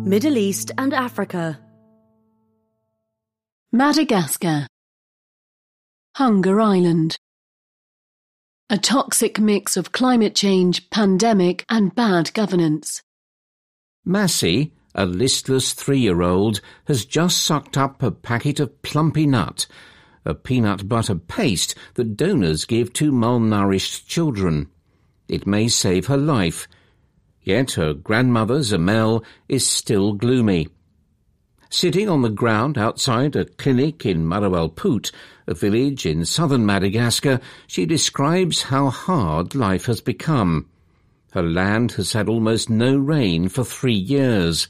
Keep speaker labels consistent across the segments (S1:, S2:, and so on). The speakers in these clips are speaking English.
S1: Middle East and Africa.
S2: Madagascar. Hunger Island. A toxic mix of climate change, pandemic and bad governance.
S3: Massey, a listless 3-year-old, has just sucked up a packet of Plumpy Nut, a peanut butter paste that donors give to malnourished children. It may save her life. Yet her grandmother, Zamel, is still gloomy. Sitting on the ground outside a clinic in Marawalput, a village in southern Madagascar, she describes how hard life has become. Her land has had almost no rain for 3 years.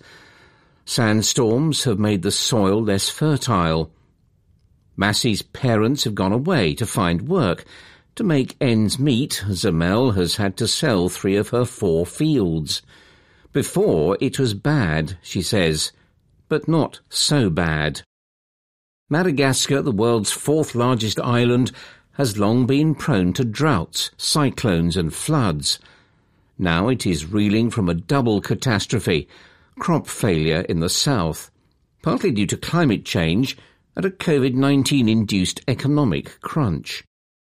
S3: Sandstorms have made the soil less fertile. Massey's parents have gone away to find work. To make ends meet, Zamel has had to sell 3 of her 4 fields. Before it was bad, she says, but not so bad. Madagascar, the world's 4th largest island, has long been prone to droughts, cyclones and floods. Now it is reeling from a double catastrophe, crop failure in the south, partly due to climate change and a COVID-19-induced economic crunch.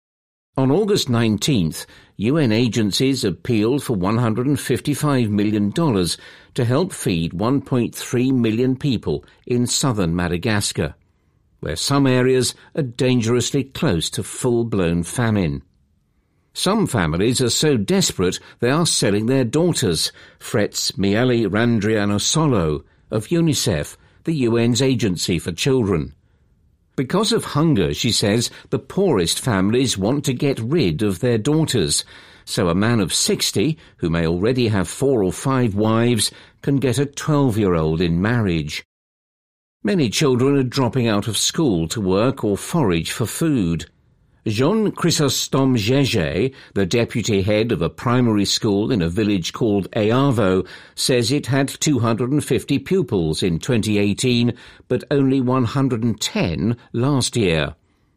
S3: On August 19th, UN agencies appealed for $155 million to help feed 1.3 million people in southern Madagascar, where some areas are dangerously close to full-blown famine. Some families are so desperate they are selling their daughters, frets Miele Randrianosolo of UNICEF, the UN's agency for children. Because of hunger, she says, the poorest families want to get rid of their daughters, so a man of 60, who may already have 4 or 5 wives, can get a 12-year-old in marriage. Many children are dropping out of school to work or forage for food. Jean Chrysostome Gege, the deputy head of a primary school in a village called Eavo, says it had 250 pupils in 2018, but only 110 last year.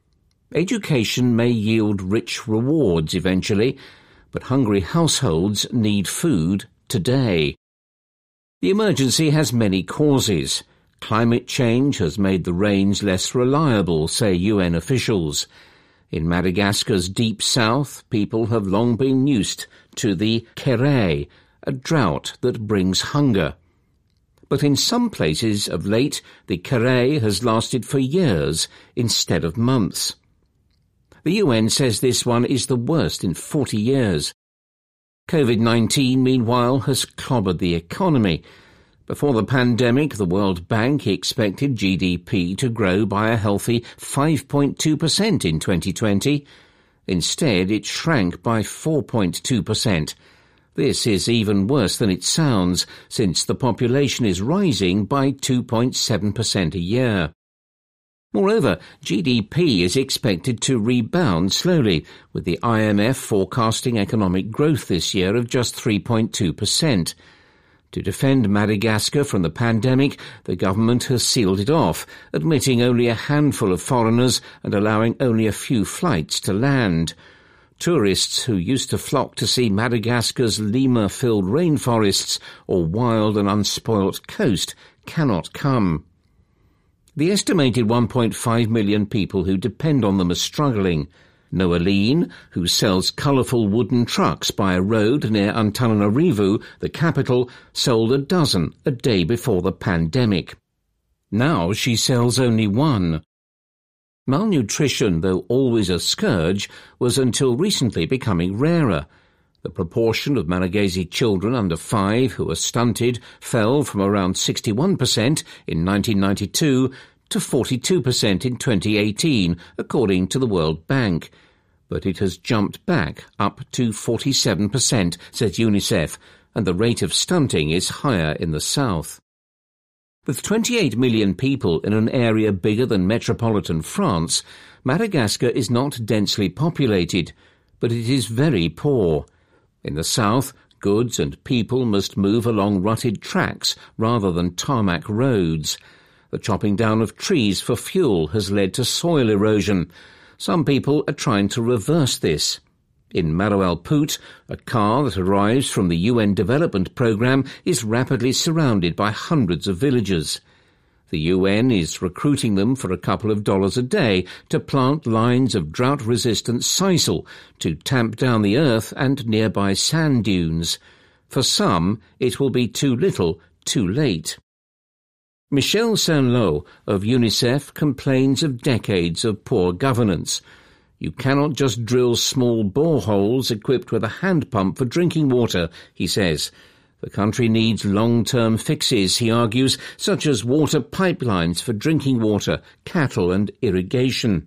S3: Education may yield rich rewards eventually, but hungry households need food today. The emergency has many causes. Climate change has made the rains less reliable, say UN officials. In Madagascar's deep south, people have long been used to the kere, a drought that brings hunger. But in some places of late, the kere has lasted for years instead of months. The UN says this one is the worst in 40 years. COVID-19, meanwhile, has clobbered the economy. Before the pandemic, the World Bank expected GDP to grow by a healthy 5.2% in 2020. Instead, it shrank by 4.2%. This is even worse than it sounds, since the population is rising by 2.7% a year. Moreover, GDP is expected to rebound slowly, with the IMF forecasting economic growth this year of just 3.2%. To defend Madagascar from the pandemic, the government has sealed it off, admitting only a handful of foreigners and allowing only a few flights to land. Tourists who used to flock to see Madagascar's lemur-filled rainforests or wild and unspoilt coast cannot come. The estimated 1.5 million people who depend on them are struggling. Noeline, who sells colourful wooden trucks by a road near Antananarivo, the capital, sold a dozen a day before the pandemic. Now she sells only 1. Malnutrition, though always a scourge, was until recently becoming rarer. The proportion of Malagasy children under 5 who are stunted fell from around 61% in 1992 to 42% in 2018, according to the World Bank. But it has jumped back up to 47%, says UNICEF, and the rate of stunting is higher in the south. With 28 million people in an area bigger than metropolitan France, Madagascar is not densely populated, but it is very poor. In the south, goods and people must move along rutted tracks rather than tarmac roads. The chopping down of trees for fuel has led to soil erosion. Some people are trying to reverse this. In Maro-El-Pout, a car that arrives from the UN Development Programme is rapidly surrounded by hundreds of villagers. The UN is recruiting them for a couple of dollars a day to plant lines of drought-resistant sisal to tamp down the earth and nearby sand dunes. For some, it will be too little, too late. Michel Saint-Lô of UNICEF complains of decades of poor governance. You cannot just drill small boreholes equipped with a hand pump for drinking water, he says. The country needs long-term fixes, he argues, such as water pipelines for drinking water, cattle and irrigation.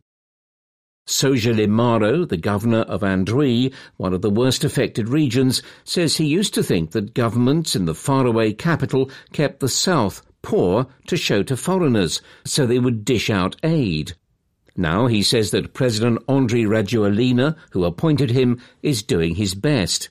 S3: Sogele Maro, the governor of Andouille, one of the worst affected regions, says he used to think that governments in the faraway capital kept the south poor to show to foreigners, so they would dish out aid. Now he says that President Andry Rajoelina, who appointed him, is doing his best.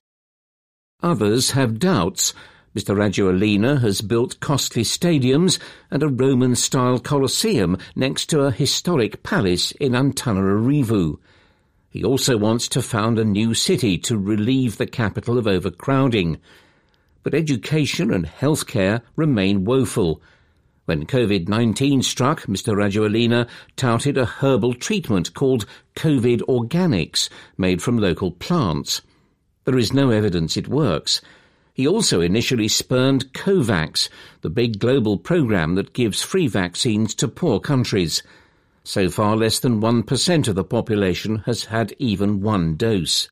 S3: Others have doubts. Mr. Rajoelina has built costly stadiums and a Roman-style Colosseum next to a historic palace in Antananarivo. He also wants to found a new city to relieve the capital of overcrowding. But education and healthcare remain woeful. When COVID-19 struck, Mr. Rajoelina touted a herbal treatment called COVID Organics, made from local plants. There is no evidence it works. He also initially spurned COVAX, the big global program that gives free vaccines to poor countries. So far, less than 1% of the population has had even one dose.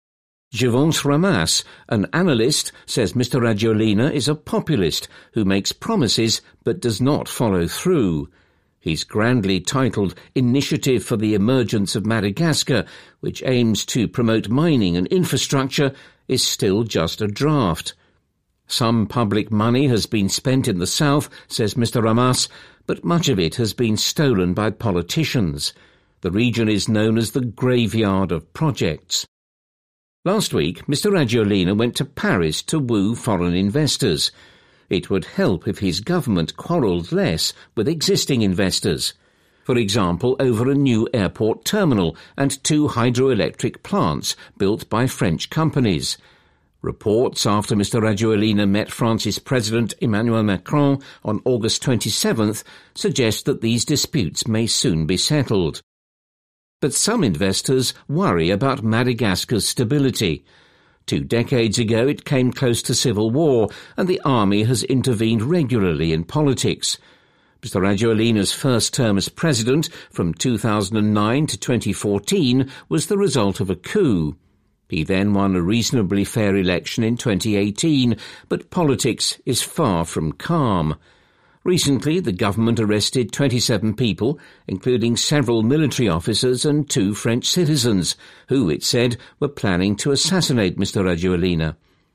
S3: Jevons Ramas, an analyst, says Mr. Rajoelina is a populist who makes promises but does not follow through. His grandly titled Initiative for the Emergence of Madagascar, which aims to promote mining and infrastructure, is still just a draft. Some public money has been spent in the south, says Mr. Ramas, but much of it has been stolen by politicians. The region is known as the graveyard of projects. Last week, Mr. Rajoelina went to Paris to woo foreign investors. It would help if his government quarrelled less with existing investors. For example, over a new airport terminal and 2 hydroelectric plants built by French companies. Reports after Mr. Rajoelina met France's President Emmanuel Macron on August 27th suggest that these disputes may soon be settled. But some investors worry about Madagascar's stability. 2 decades ago it came close to civil war, and the army has intervened regularly in politics. Mr. Rajoelina's first term as president, from 2009 to 2014, was the result of a coup. He then won a reasonably fair election in 2018, but politics is far from calm. Recently, the government arrested 27 people, including several military officers and 2 French citizens, who, it said, were planning to assassinate Mr. Rajoelina.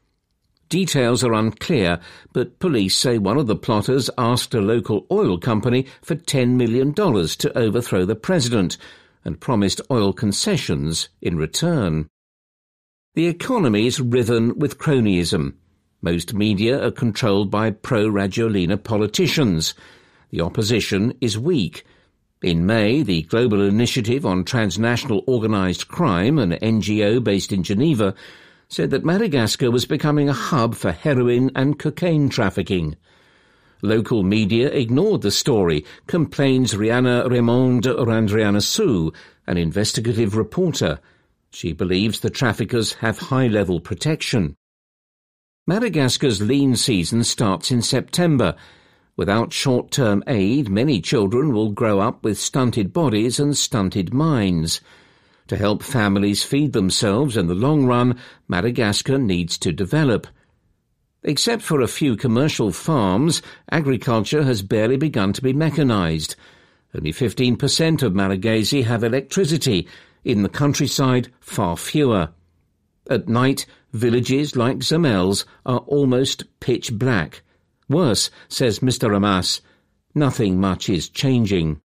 S3: Details are unclear, but police say one of the plotters asked a local oil company for $10 million to overthrow the president and promised oil concessions in return. The economy is riven with cronyism. Most media are controlled by pro-Rajoelina politicians. The opposition is weak. In May, the Global Initiative on Transnational Organised Crime, an NGO based in Geneva, said that Madagascar was becoming a hub for heroin and cocaine trafficking. Local media ignored the story, complains Rihanna Raymond Randrianarsu, an investigative reporter. She believes the traffickers have high-level protection. Madagascar's lean season starts in September. Without short-term aid, many children will grow up with stunted bodies and stunted minds. To help families feed themselves in the long run, Madagascar needs to develop. Except for a few commercial farms, agriculture has barely begun to be mechanized. Only 15% of Malagasy have electricity. In the countryside, far fewer. At night, villages like Zamels are almost pitch black. Worse, says Mr. Ramas, nothing much is changing.